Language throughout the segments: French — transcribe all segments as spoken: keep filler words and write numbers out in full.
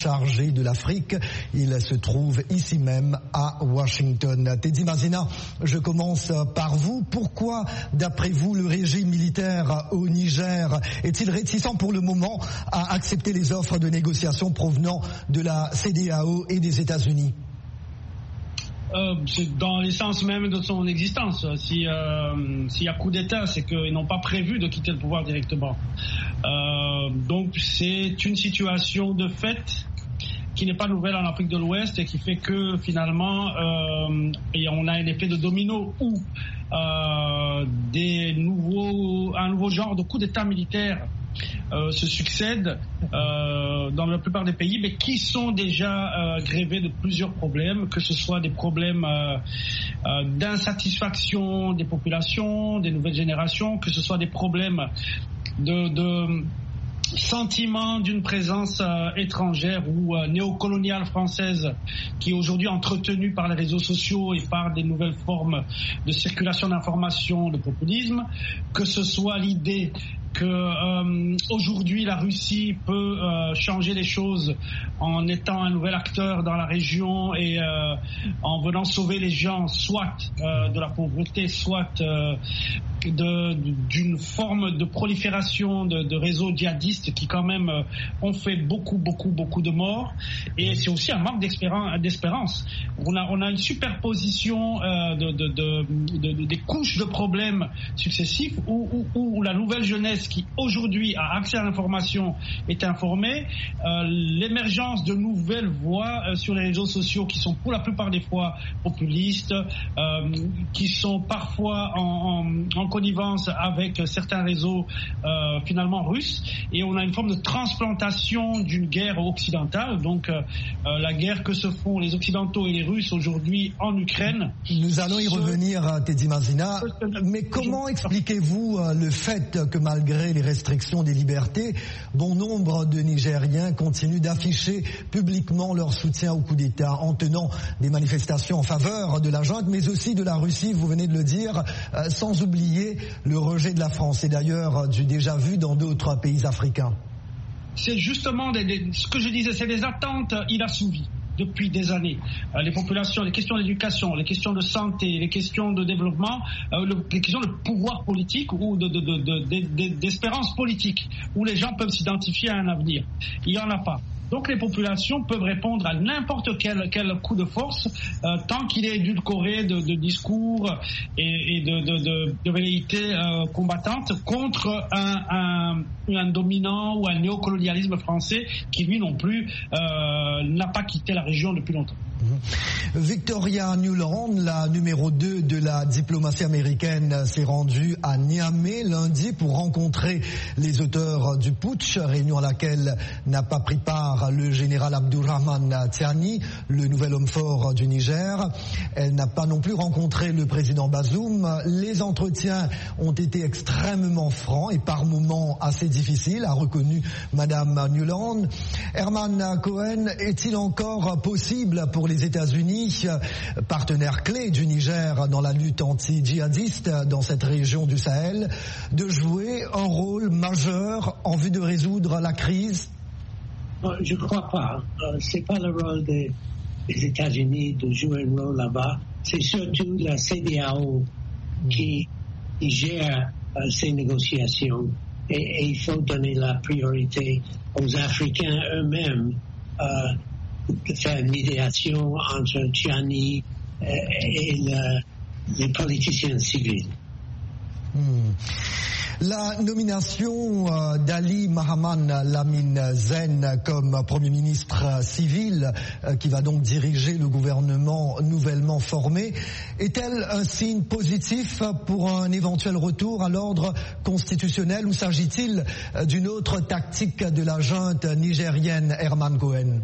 chargé de l'Afrique. Il se trouve ici même à Washington. Teddy Mazina, je commence par vous. Pourquoi, d'après vous, le régime militaire au Niger est-il réticent pour le moment à accepter les offres de négociation provenant de la C D A O et des États-Unis? Euh, c'est dans l'essence même de son existence. Si, euh, s'il y a coup d'État, c'est qu'ils n'ont pas prévu de quitter le pouvoir directement. Euh, donc c'est une situation de fait qui n'est pas nouvelle en Afrique de l'Ouest et qui fait que finalement euh, et on a un effet de domino où euh, des nouveaux, un nouveau genre de coup d'État militaire Euh, se succèdent euh, dans la plupart des pays, mais qui sont déjà euh, grévés de plusieurs problèmes, que ce soit des problèmes euh, euh, d'insatisfaction des populations, des nouvelles générations, que ce soit des problèmes de, de sentiment d'une présence euh, étrangère ou euh, néocoloniale française qui est aujourd'hui entretenue par les réseaux sociaux et par des nouvelles formes de circulation d'informations, de populisme, que ce soit l'idée que euh, aujourd'hui la Russie peut euh, changer les choses en étant un nouvel acteur dans la région et euh, en venant sauver les gens soit euh, de la pauvreté, soit euh, de, d'une forme de prolifération de, de réseaux djihadistes qui quand même euh, ont fait beaucoup beaucoup beaucoup de morts, et c'est aussi un manque d'espérance. On a, on a une superposition euh, de, de, de, de, de, des couches de problèmes successifs où, où, où la nouvelle jeunesse qui aujourd'hui a accès à l'information est informée, euh, l'émergence de nouvelles voix euh, sur les réseaux sociaux qui sont pour la plupart des fois populistes, euh, qui sont parfois en, en, en connivence avec certains réseaux euh, finalement russes, et on a une forme de transplantation d'une guerre occidentale, donc euh, euh, la guerre que se font les Occidentaux et les Russes aujourd'hui en Ukraine. Nous allons y revenir, Teddy Mazina, mais comment expliquez-vous le fait que malgré les restrictions des libertés, bon nombre de Nigériens continuent d'afficher publiquement leur soutien au coup d'État en tenant des manifestations en faveur de la junte, mais aussi de la Russie, vous venez de le dire, euh, sans oublier le rejet de la France et d'ailleurs du déjà vu dans d'autres pays africains? C'est justement des, des, ce que je disais, c'est des attentes inassouvies depuis des années. Euh, les populations, les questions d'éducation, les questions de santé, les questions de développement, euh, le, les questions de pouvoir politique ou de, de, de, de, de, de, d'espérance politique, où les gens peuvent s'identifier à un avenir. Il n'y en a pas. Donc les populations peuvent répondre à n'importe quel, quel coup de force euh, tant qu'il est édulcoré de, de discours et, et de, de, de, de velléités euh, combattantes contre un, un, un dominant ou un néocolonialisme français qui lui non plus euh, n'a pas quitté la région depuis longtemps. Victoria Nuland, la numéro deux de la diplomatie américaine, s'est rendue à Niamey lundi pour rencontrer les auteurs du putsch, réunion à laquelle n'a pas pris part le général Abdourahmane Tiani, le nouvel homme fort du Niger. Elle n'a pas non plus rencontré le président Bazoum. Les entretiens ont été extrêmement francs et par moments assez difficiles, a reconnu Madame Nuland. Herman Cohen, est-il encore possible pour les États-Unis, partenaire clé du Niger dans la lutte anti-djihadiste dans cette région du Sahel, de jouer un rôle majeur en vue de résoudre la crise? Je ne crois pas. Ce n'est pas le rôle des, des États-Unis de jouer un rôle là-bas. C'est surtout la C D A O qui, qui gère uh, ces négociations. Et, et il faut donner la priorité aux Africains eux-mêmes uh, de faire une médiation entre Tiani et le, les politiciens civils. Hmm. La nomination euh, d'Ali Mahaman Lamine Zen comme Premier ministre civil, euh, qui va donc diriger le gouvernement nouvellement formé, est-elle un signe positif pour un éventuel retour à l'ordre constitutionnel, ou s'agit-il euh, d'une autre tactique de la junte nigérienne, Herman Cohen?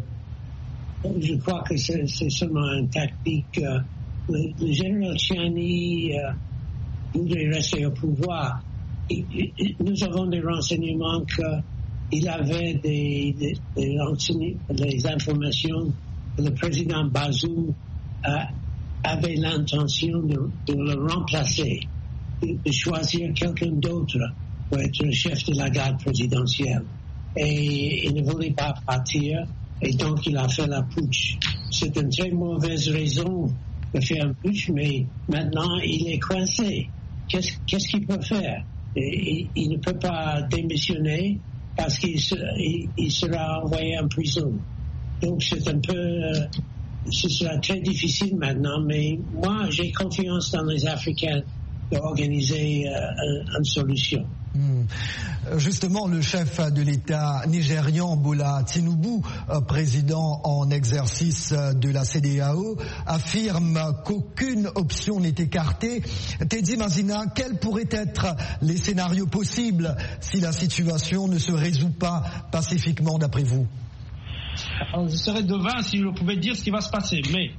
Je crois que c'est, c'est seulement une tactique. Euh, le, le général Tiani euh, voudrait rester au pouvoir. Et, et, nous avons des renseignements qu'il avait des, des, des, des informations que le président Bazoum euh, avait l'intention de, de le remplacer, de, de choisir quelqu'un d'autre pour être le chef de la garde présidentielle. Et il ne voulait pas partir. et donc il a fait la putsch. C'est une très mauvaise raison de faire un putsch, mais maintenant il est coincé. Qu'est-ce, qu'est-ce qu'il peut faire? Et, il, il ne peut pas démissionner parce qu'il se, il, il sera envoyé en prison. Donc c'est un peu, euh, ce sera très difficile maintenant, mais moi j'ai confiance dans les Africains d'organiser euh, une solution. Mmh. Justement, le chef de l'État nigérian, Bola Tinubu, président en exercice de la C E D E A O, affirme qu'aucune option n'est écartée. Teddy Mazina, quels pourraient être les scénarios possibles si la situation ne se résout pas pacifiquement d'après vous? Alors, je serais devin si je pouvais dire ce qui va se passer, mais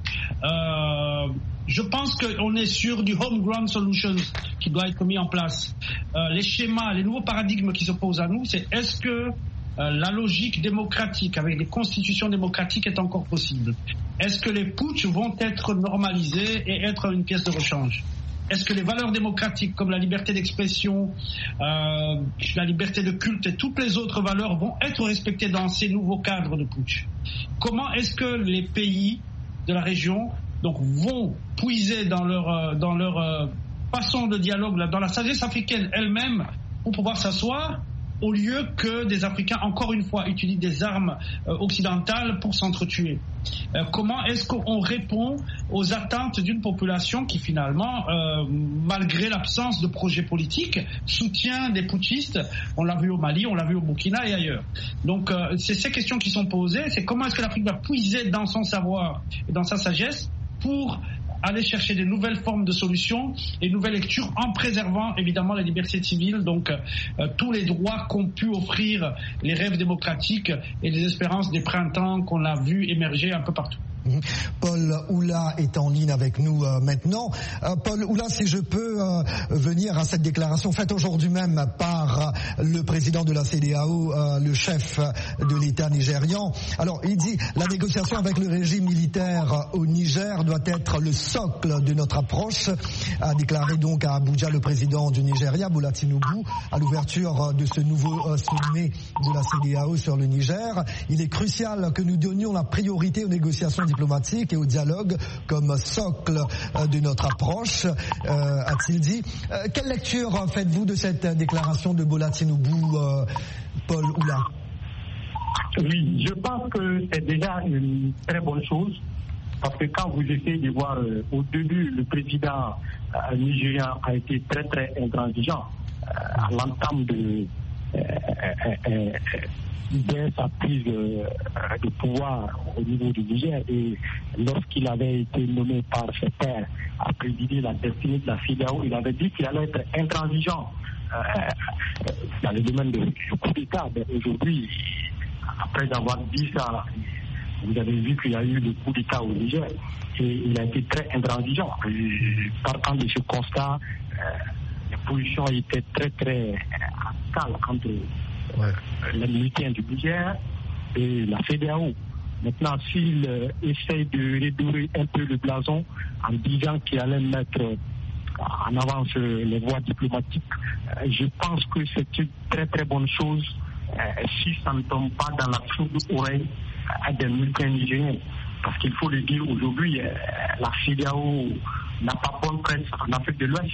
euh, je pense qu'on est sur du homegrown solutions qui doit être mis en place. Euh, les schémas, les nouveaux paradigmes qui s'opposent à nous, c'est est-ce que euh, la logique démocratique avec les constitutions démocratiques est encore possible? Est-ce que les putschs vont être normalisés et être une pièce de rechange? Est-ce que les valeurs démocratiques comme la liberté d'expression, euh, la liberté de culte et toutes les autres valeurs vont être respectées dans ces nouveaux cadres de putsch? Comment est-ce que les pays de la région donc, vont puiser dans leur, dans leur euh, façon de dialogue, dans la sagesse africaine elle-même pour pouvoir s'asseoir au lieu que des Africains, encore une fois, utilisent des armes euh, occidentales pour s'entretuer. Euh, comment est-ce qu'on répond aux attentes d'une population qui, finalement, euh, malgré l'absence de projet politique, soutient des putschistes? On l'a vu au Mali, on l'a vu au Burkina et ailleurs. Donc, euh, c'est ces questions qui sont posées. C'est comment est-ce que l'Afrique va puiser dans son savoir et dans sa sagesse pour aller chercher des nouvelles formes de solutions et de nouvelles lectures en préservant évidemment la liberté civile, donc euh, tous les droits qu'ont pu offrir les rêves démocratiques et les espérances des printemps qu'on a vu émerger un peu partout. Paul Oula est en ligne avec nous euh, maintenant. Euh, Paul Oula, si je peux euh, venir à cette déclaration faite aujourd'hui même par euh, le président de la C E D E A O, euh, le chef de l'État nigérian. Alors, il dit la négociation avec le régime militaire au Niger doit être le socle de notre approche, a déclaré donc à Abuja le président du Nigeria, Bola Tinubu, à l'ouverture de ce nouveau euh, sommet de la C E D E A O sur le Niger. Il est crucial que nous donnions la priorité aux négociations diplomatique et au dialogue comme socle de notre approche, euh, a-t-il dit. Euh, quelle lecture faites-vous de cette déclaration de Bola Tinubu, euh, Paul Oula? Oui, je pense que c'est déjà une très bonne chose, parce que quand vous essayez de voir, euh, au début, le président euh, nigérian a été très très intransigeant euh, à l'entame de euh, euh, euh, dès sa prise euh, de pouvoir au niveau du Niger, et lorsqu'il avait été nommé par ses pairs à présider la destinée de la C E D E A O, il avait dit qu'il allait être intransigeant euh, dans le domaine du coup d'État. Mais aujourd'hui, après avoir dit ça, vous avez vu qu'il y a eu le coup d'État au Niger et il a été très intransigeant. Partant de ce constat, euh, les positions étaient très très calmes entre Ouais. les militaires du Niger et la C E D E A O. Maintenant, s'il euh, essaye de redorer un peu le blason en disant qu'il allait mettre euh, en avance euh, les voies diplomatiques, euh, je pense que c'est une très très bonne chose euh, si ça ne tombe pas dans la sourde oreille euh, des militaires nigériens. Parce qu'il faut le dire, aujourd'hui, euh, la C E D E A O n'a pas bonne presse en Afrique de l'Ouest.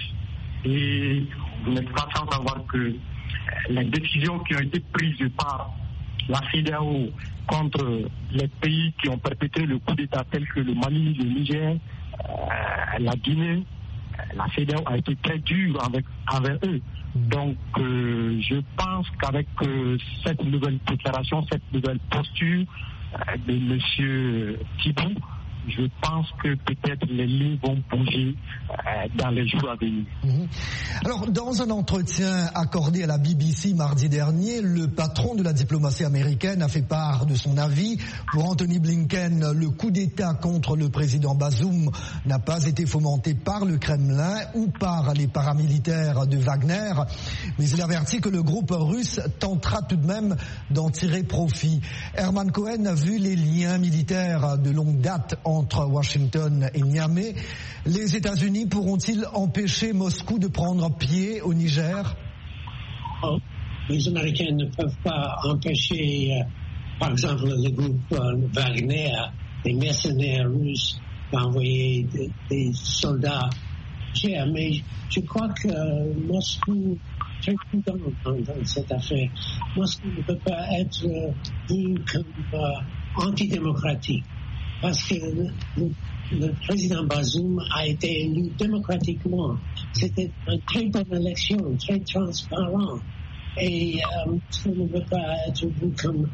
Et vous n'êtes pas sans savoir que les décisions qui ont été prises par la C E D E A O contre les pays qui ont perpétré le coup d'État tels que le Mali, le Niger, euh, la Guinée, la C E D E A O a été très dure avec, avec eux. Donc euh, je pense qu'avec euh, cette nouvelle déclaration, cette nouvelle posture euh, de M. Tinubu, je pense que peut-être les lignes vont bouger euh, dans les jours à venir. Mmh. Alors, dans un entretien accordé à la B B C mardi dernier, le patron de la diplomatie américaine a fait part de son avis. Pour Anthony Blinken, le coup d'État contre le président Bazoum n'a pas été fomenté par le Kremlin ou par les paramilitaires de Wagner, mais il avertit que le groupe russe tentera tout de même d'en tirer profit. Herman Cohen a vu les liens militaires de longue date en entre Washington et Niamey. Les États-Unis pourront-ils empêcher Moscou de prendre pied au Niger? Oh, les Américains ne peuvent pas empêcher par exemple, le groupe euh, Wagner, les mercenaires russes, ont envoyé des, des soldats. Mais je crois que euh, Moscou est très prudent dans, dans cette affaire. Moscou ne peut pas être euh, vu comme euh, antidémocratique. Parce que le, le, le président Bazoum a été élu démocratiquement. C'était une très bonne élection, très transparent. Et euh, Moscou ne peut pas être vu comme...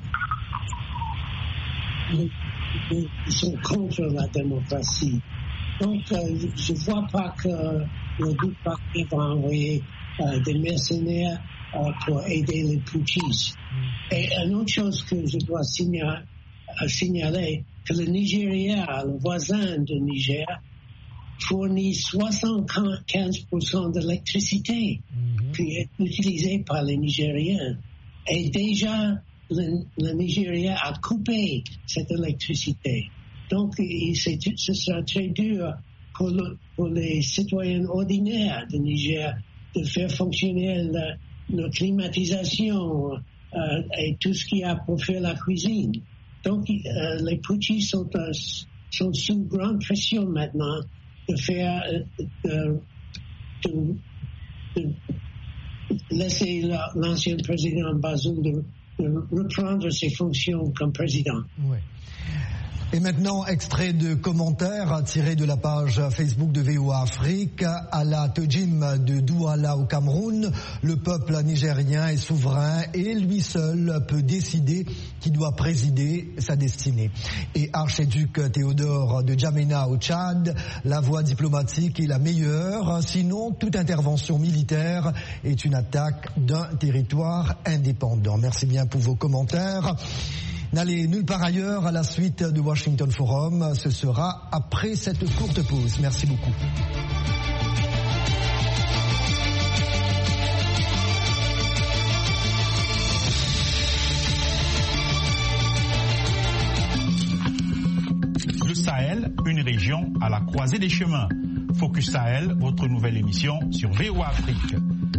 Ils sont contre la démocratie. Donc, euh, je ne vois pas que le groupe Wagner va envoyer euh, des mercenaires euh, pour aider les putschistes. Et une autre chose que je dois signaler, euh, signaler que le Nigeria, le voisin du Niger, fournit soixante-quinze pour cent de l'électricité mm-hmm. qui est utilisée par les Nigériens. Et déjà, le, le Nigeria a coupé cette électricité. Donc, ce sera très dur pour, le, pour les citoyens ordinaires du Niger de faire fonctionner la, la climatisation euh, et tout ce qu'il y a pour faire la cuisine. Donc, euh, les putschistes sont, euh, sont sous grande pression maintenant de faire, euh, de, de, de laisser la, l'ancien président Bazoum de, de reprendre ses fonctions comme président. Oui. Et maintenant, extrait de commentaires tirés de la page Facebook de V O A Afrique. À la Tejim de Douala au Cameroun, le peuple nigérien est souverain et lui seul peut décider qui doit présider sa destinée. Et archiduc Théodore de Djamena au Tchad, la voie diplomatique est la meilleure, sinon toute intervention militaire est une attaque d'un territoire indépendant. Merci bien pour vos commentaires. N'allez nulle part ailleurs, à la suite de Washington Forum, ce sera après cette courte pause. Merci beaucoup. Le Sahel, une région à la croisée des chemins. Focus Sahel, votre nouvelle émission sur V O A Afrique.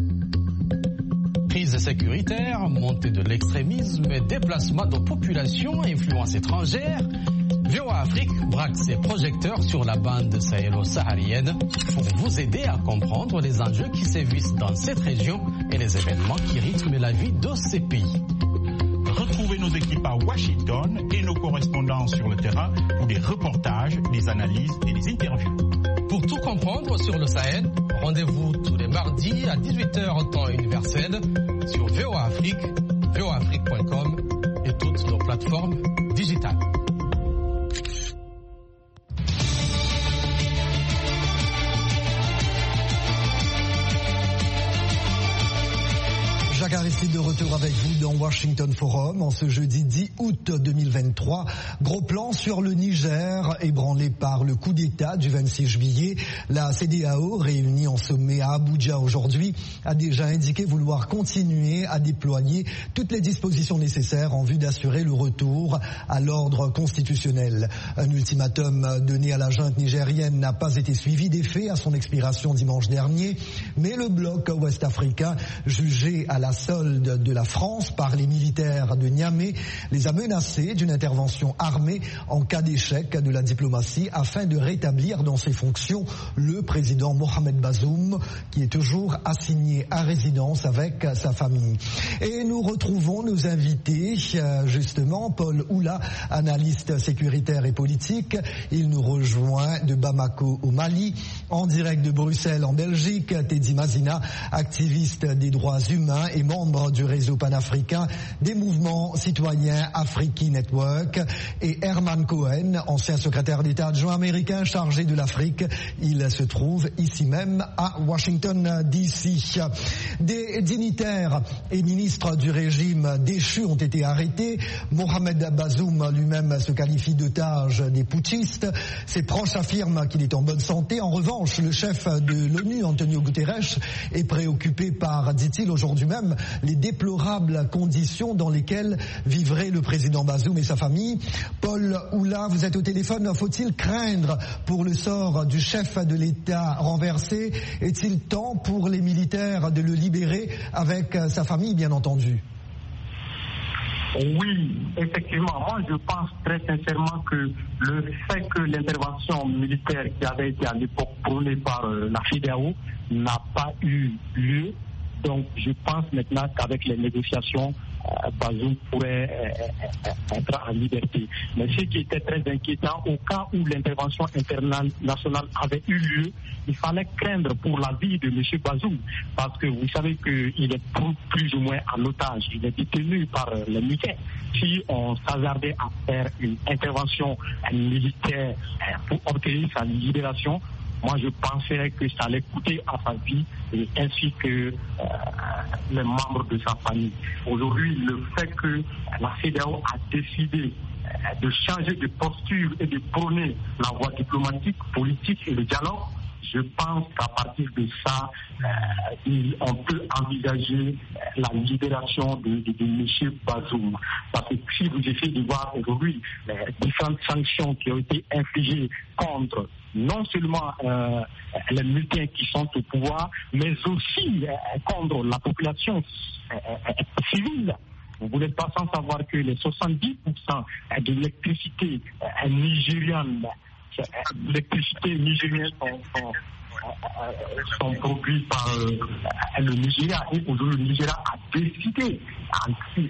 Crise sécuritaire, montée de l'extrémisme et déplacement de populations à influence étrangère, V O A Afrique braque ses projecteurs sur la bande sahélo-saharienne pour vous aider à comprendre les enjeux qui sévissent dans cette région et les événements qui rythment la vie de ces pays. Retrouvez nos équipes à Washington et nos correspondants sur le terrain pour des reportages, des analyses et des interviews. Pour tout comprendre sur le Sahel, rendez-vous tous les mardis à dix-huit heures temps universel sur V O A Afrique, V O A Afrique point com et toutes nos plateformes digitales. Jacques Aristide de retour avec vous dans Washington Forum en ce jeudi dix août deux mille vingt-trois. Gros plan sur le Niger, ébranlé par le coup d'État du vingt-six juillet. La C E D E A O, réunie en sommet à Abuja aujourd'hui, a déjà indiqué vouloir continuer à déployer toutes les dispositions nécessaires en vue d'assurer le retour à l'ordre constitutionnel. Un ultimatum donné à la junte nigérienne n'a pas été suivi d'effet à son expiration dimanche dernier, mais le bloc ouest-africain, jugé à la solde de la France par les militaires de Niamey, les a menacés d'une intervention armée en cas d'échec de la diplomatie afin de rétablir dans ses fonctions le président Mohamed Bazoum, qui est toujours assigné à résidence avec sa famille. Et nous retrouvons nos invités, justement, Paul Oula, analyste sécuritaire et politique. Il nous rejoint de Bamako au Mali, en direct de Bruxelles en Belgique, Teddy Mazina, activiste des droits humains et membre du réseau panafricain des mouvements citoyens Afriki Network, et Herman Cohen, ancien secrétaire d'État adjoint américain chargé de l'Afrique. Il se trouve ici même à Washington D C. Des dignitaires et ministres du régime déchu ont été arrêtés. Mohamed Bazoum lui-même se qualifie d'otage des putschistes. Ses proches affirment qu'il est en bonne santé. En revanche, le chef de l'ONU, Antonio Guterres, est préoccupé par, dit-il aujourd'hui même, les déplorables conditions dans lesquelles vivrait le président Bazoum et sa famille. Paul Oula, vous êtes au téléphone. Faut-il craindre pour le sort du chef de l'État renversé? Est-il temps pour les militaires de le libérer avec sa famille, bien entendu? Oui, effectivement. Moi, je pense très sincèrement que le fait que l'intervention militaire qui avait été à l'époque prônée par euh, la CEDEAO n'a pas eu lieu. Donc, je pense maintenant qu'avec les négociations, euh, Bazoum pourrait euh, être en liberté. Mais ce qui était très inquiétant, au cas où l'intervention internationale avait eu lieu, il fallait craindre pour la vie de M. Bazoum, parce que vous savez qu'il est plus ou moins en otage, il est détenu par euh, les militaires. Si on s'hasardait à faire une intervention euh, militaire euh, pour obtenir sa libération, moi, je pensais que ça allait coûter à sa vie, et ainsi que euh, les membres de sa famille. Aujourd'hui, le fait que la CEDEAO a décidé euh, de changer de posture et de prôner la voie diplomatique, politique et le dialogue, je pense qu'à partir de ça, euh, on peut envisager la libération de, de, de M. Bazoum. Parce que si vous essayez de voir aujourd'hui les différentes sanctions qui ont été infligées contre non seulement euh, les militaires qui sont au pouvoir, mais aussi euh, contre la population euh, euh, civile. Vous n'êtes pas sans savoir que les soixante-dix pour cent de l'électricité euh, nigériane, euh, l'électricité nigérienne sont, sont, euh, sont produites par euh, le Nigeria. Et aujourd'hui, le Nigeria a décidé, a,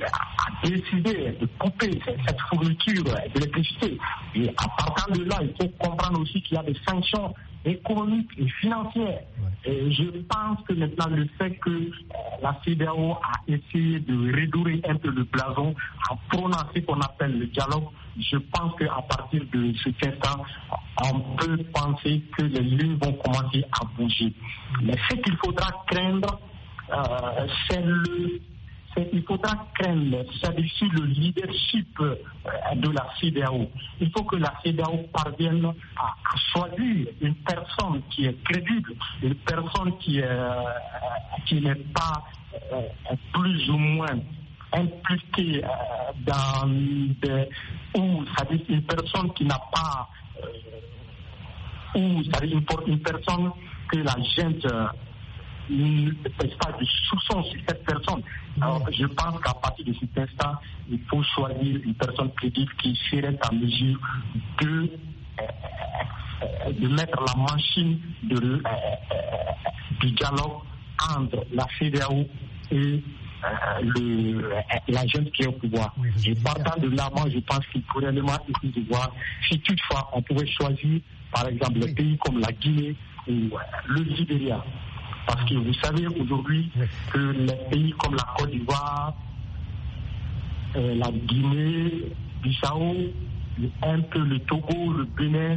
a décidé de couper cette fourniture d'électricité. Et à partir de là, il faut comprendre aussi qu'il y a des sanctions économiques et financières. Et je pense que maintenant, le fait que euh, la CEDEAO a essayé de redorer un peu le blason en prônant ce qu'on appelle le dialogue, je pense qu'à partir de cet instant, on peut penser que les lignes vont commencer à bouger. Mais ce qu'il faudra craindre, euh, c'est le il faudra craindre, c'est-à-dire le leadership de la CEDEAO. Il faut que la CEDEAO parvienne à, à choisir une personne qui est crédible, une personne qui est, qui n'est pas euh, plus ou moins impliquée euh, dans des, ou c'est-à-dire une personne qui n'a pas euh, ou c'est-à-dire une, une personne que la gente euh, ne pèse pas de soupçon sur cette personne. Alors, je pense qu'à partir de cet instant, il faut choisir une personne crédible qui serait en mesure de, euh, de mettre la machine de, euh, du dialogue entre la CEDEAO et euh, le, la jeune qui est au pouvoir. Et partant de là, moi, je pense qu'il pourrait vraiment essayer de voir si toutefois on pouvait choisir, par exemple, des pays comme la Guinée ou euh, le Libéria. Parce que vous savez aujourd'hui que les pays comme la Côte d'Ivoire, euh, la Guinée, Bissau, un peu le Togo, le Bénin,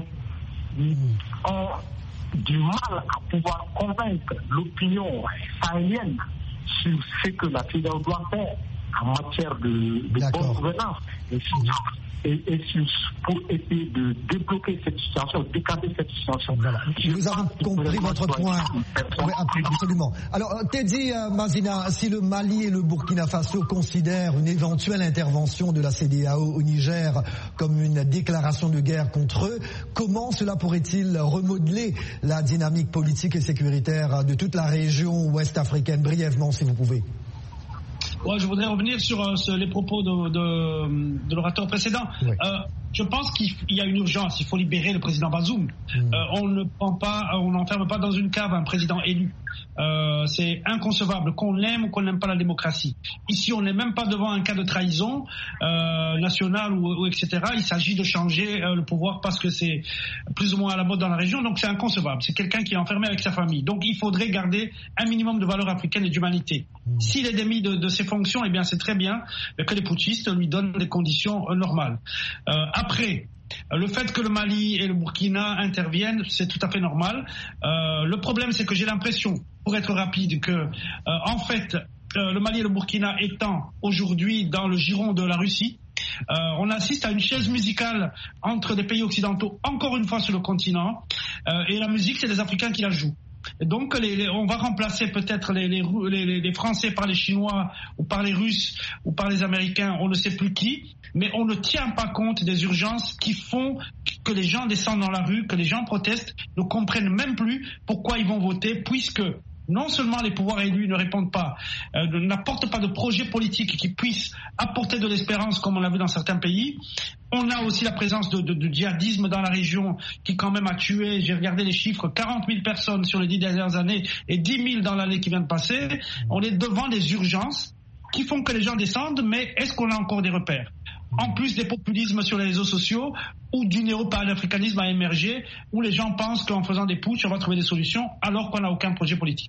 ont du mal à pouvoir convaincre l'opinion sahélienne sur ce que la CEDEAO doit faire en matière de, de bonne gouvernance. Et, et, et pour essayer de débloquer cette situation, décanter cette situation. Voilà. Nous avons compris votre point. Oui, absolument. Alors, Teddy euh, Mazina, si le Mali et le Burkina Faso considèrent une éventuelle intervention de la CEDEAO au Niger comme une déclaration de guerre contre eux, comment cela pourrait-il remodeler la dynamique politique et sécuritaire de toute la région ouest africaine? Brièvement, si vous pouvez. Ouais, je voudrais revenir sur euh, les propos de, de, de l'orateur précédent. Oui. Euh, je pense qu'il y a une urgence. Il faut libérer le président Bazoum. Mmh. Euh, on ne prend pas, on n'enferme pas dans une cave un président élu. Euh, c'est inconcevable qu'on l'aime ou qu'on n'aime pas la démocratie. Ici, on n'est même pas devant un cas de trahison euh, nationale ou, ou et cetera. Il s'agit de changer euh, le pouvoir parce que c'est plus ou moins à la mode dans la région. Donc, c'est inconcevable. C'est quelqu'un qui est enfermé avec sa famille. Donc, il faudrait garder un minimum de valeurs africaines et d'humanité. Mmh. S'il est démis de, de ses fonctions, eh bien, c'est très bien que les putschistes lui donnent des conditions euh, normales. Euh, après, le fait que le Mali et le Burkina interviennent, c'est tout à fait normal. Euh, le problème, c'est que j'ai l'impression, pour être rapide, que euh, en fait, euh, le Mali et le Burkina étant aujourd'hui dans le giron de la Russie, euh, on assiste à une chaise musicale entre des pays occidentaux, encore une fois sur le continent, euh, et la musique, c'est les Africains qui la jouent. Donc les, les, on va remplacer peut-être les, les, les, les Français par les Chinois ou par les Russes ou par les Américains, on ne sait plus qui, mais on ne tient pas compte des urgences qui font que les gens descendent dans la rue, que les gens protestent, ne comprennent même plus pourquoi ils vont voter, puisque non seulement les pouvoirs élus ne répondent pas, euh, n'apportent pas de projet politique qui puisse apporter de l'espérance comme on l'a vu dans certains pays. On a aussi la présence de, de, de djihadisme dans la région qui quand même a tué, j'ai regardé les chiffres, quarante mille personnes sur les dix dernières années et dix mille dans l'année qui vient de passer. On est devant des urgences qui font que les gens descendent, mais est-ce qu'on a encore des repères ? En plus des populismes sur les réseaux sociaux ou du néo-panafricanisme a émergé, où les gens pensent qu'en faisant des putschs, on va trouver des solutions, alors qu'on n'a aucun projet politique.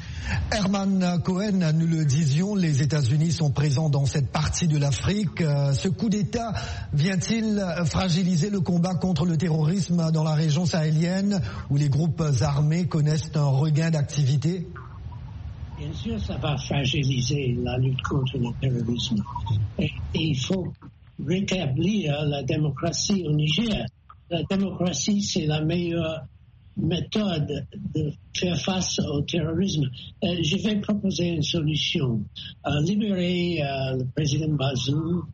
Herman Cohen, nous le disions, les États-Unis sont présents dans cette partie de l'Afrique. Ce coup d'État vient-il fragiliser le combat contre le terrorisme dans la région sahélienne, où les groupes armés connaissent un regain d'activité ? Bien sûr, ça va fragiliser la lutte contre le terrorisme. Et, et il faut rétablir la démocratie au Niger. La démocratie, c'est la meilleure méthode de faire face au terrorisme. Euh, je vais proposer une solution. Euh, libérer euh, le président Bazoum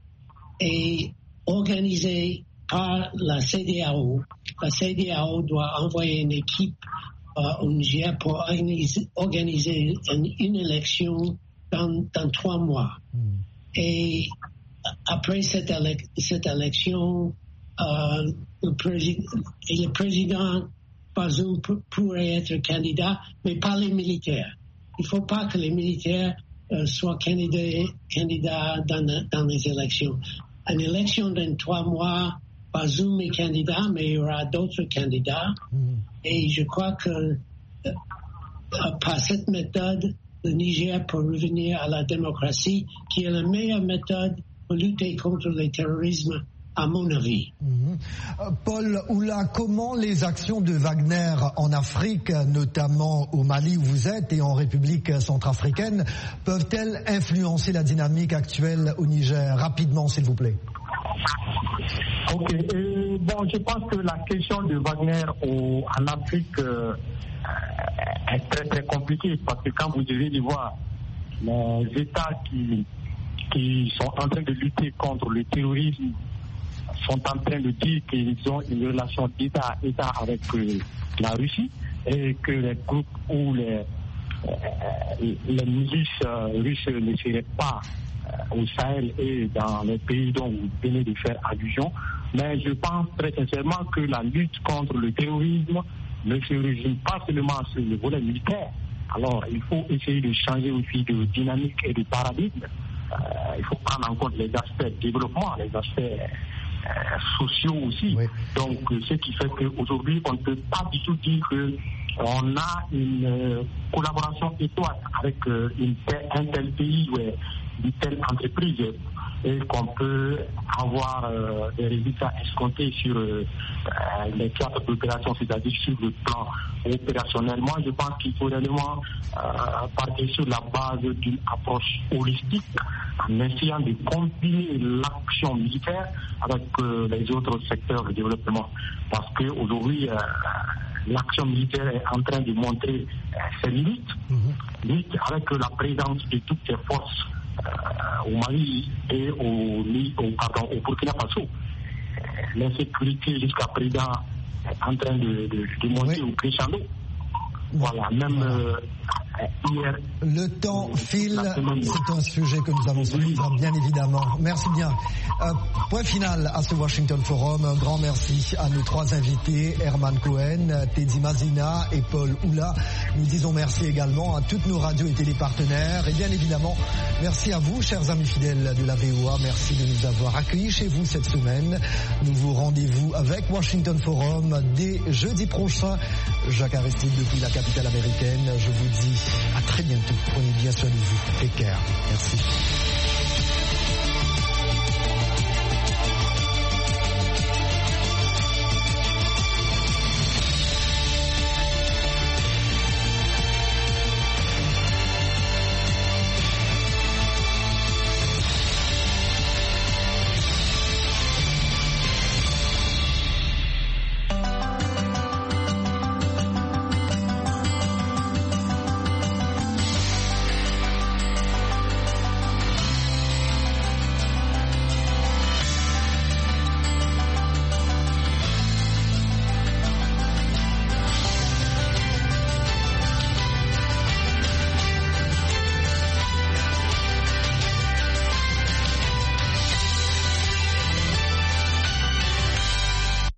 et organiser par la C D A O. La C D A O doit envoyer une équipe euh, au Niger pour organiser, organiser une, une élection dans, dans trois mois. Mm. Et après cette, élec- cette élection, euh, le, prési- le président Bazoum p- pourrait être candidat, mais pas les militaires. Il ne faut pas que les militaires euh, soient candidats, candidats dans, dans les élections. Une élection dans trois mois, Bazoum est candidat, mais il y aura d'autres candidats. Mm. Et je crois que euh, par cette méthode, le Niger peut revenir à la démocratie, qui est la meilleure méthode pour lutter contre le terrorisme, à mon avis. Mmh. Paul Oula, comment les actions de Wagner en Afrique, notamment au Mali où vous êtes et en République centrafricaine, peuvent-elles influencer la dynamique actuelle au Niger? Rapidement, s'il vous plaît. Ok. Et bon, je pense que la question de Wagner au, en Afrique euh, est très très compliquée, parce que quand vous devez voir les États qui, qui sont en train de lutter contre le terrorisme sont en train de dire qu'ils ont une relation d'État à État avec euh, la Russie, et que les groupes ou les, euh, les milices euh, russes ne seraient pas euh, au Sahel et dans les pays dont vous venez de faire allusion. Mais je pense très sincèrement que la lutte contre le terrorisme ne se résume pas seulement sur le volet militaire. Alors il faut essayer de changer aussi de dynamique et de paradigme. Euh, il faut prendre en compte les aspects de développement, les aspects Euh, sociaux aussi. Oui. Donc euh, ce qui fait qu'aujourd'hui on ne peut pas du tout dire qu'on a une euh, collaboration étroite avec euh, une tel, un tel pays ou une telle entreprise, et qu'on peut avoir euh, des résultats escomptés sur euh, les théâtres d'opération, c'est-à-dire sur le plan opérationnel. Moi, je pense qu'il faut réellement euh, partir sur la base d'une approche holistique, en essayant de combiner l'action militaire avec euh, les autres secteurs de développement. Parce qu'aujourd'hui, euh, l'action militaire est en train de montrer euh, ses limites, mm-hmm. limites avec la présence de toutes ces forces Euh, au Mali et au, au, pardon, au Burkina Faso. L'insécurité jusqu'à présent est en train de, de, de monter oui. au crescendo. Voilà, même euh, hier. Le temps file, c'est un sujet que nous allons suivre, bien évidemment. Merci bien. Euh, point final à ce Washington Forum. Un grand merci à nos trois invités, Herman Cohen, Teddy Mazina et Paul Oula. Nous disons merci également à toutes nos radios et télépartenaires. Et bien évidemment, merci à vous, chers amis fidèles de la V O A. Merci de nous avoir accueillis chez vous cette semaine. Nous vous rendez-vous avec Washington Forum dès jeudi prochain. Jacques Aristide depuis la capitale américaine. Je vous dis à très bientôt. Prenez bien soin de vous. Take care. Merci.